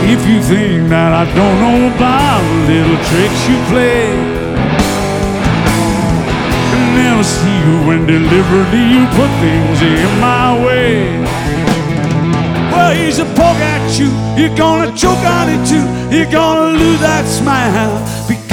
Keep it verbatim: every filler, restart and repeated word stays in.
if you think that I don't know about little tricks you play, never see you when deliberately you put things in my way. Well, he's a poke at you, you're gonna choke on it too, you're gonna lose that smile.